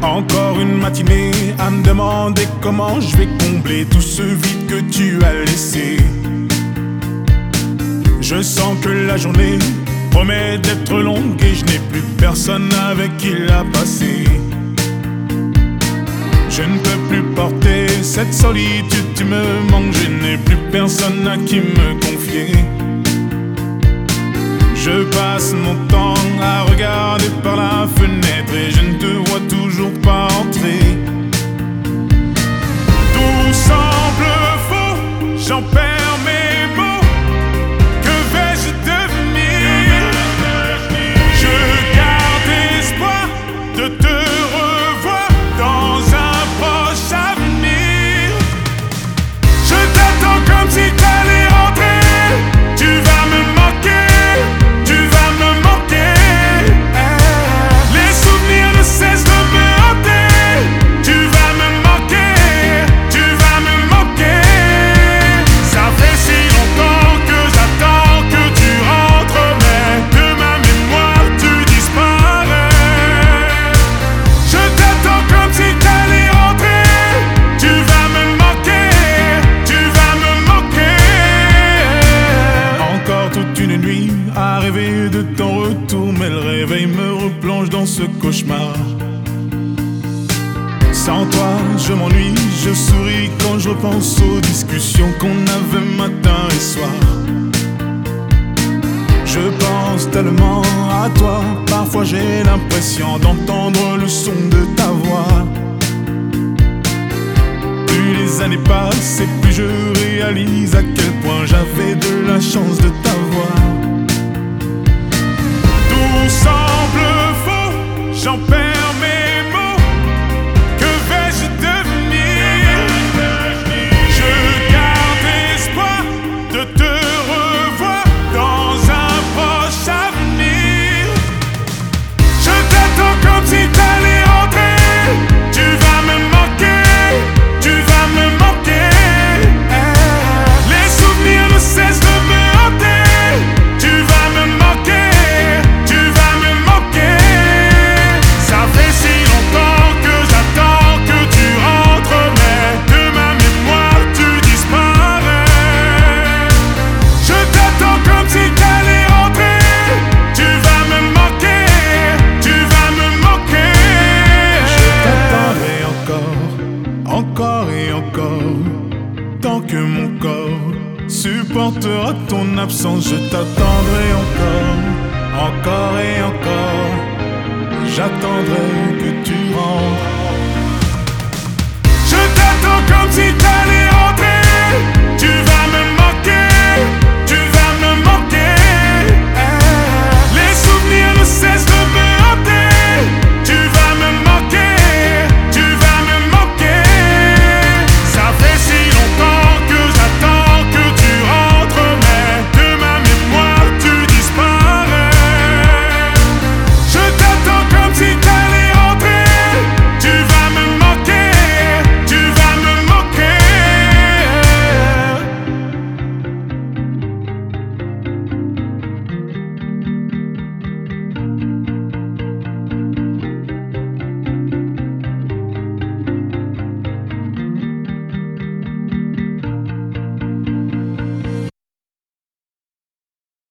Encore une matinée à me demander comment je vais combler tout ce vide que tu as laissé. Je sens que la journée promet d'être longue et je n'ai plus personne avec qui la passer. Je ne peux plus porter cette solitude, tu me manques, je n'ai plus personne à qui me confier. Je passe mon temps à regarder par la fenêtre et je ne te vois toujours pas entrer. Tout semble faux, j'en perds mes mots. Que vais-je devenir? Je garde espoir de te revoir dans un proche avenir. Je t'attends comme si t'allais rentrer. Tu vas me manquer. À rêver de ton retour, mais le réveil me replonge dans ce cauchemar. Sans toi, je m'ennuie, je souris quand je repense aux discussions qu'on avait matin et soir. Je pense tellement à toi, parfois j'ai l'impression d'entendre le son de ta voix. Plus les années passent et plus je réalise à quel point j'avais de la chance de t'avoir. Tout semble faux, j'en perds mes mots. Que vais-je devenir? Je garde espoir de te revoir dans un proche avenir. Je t'attends comme si t'allais rentrer. Tu vas me manquer, tu vas me manquer. Les souvenirs ne cessent de me hanter. Tu vas me manquer. Encore et encore, tant que mon corps supportera ton absence, je t'attendrai encore et encore, j'attendrai.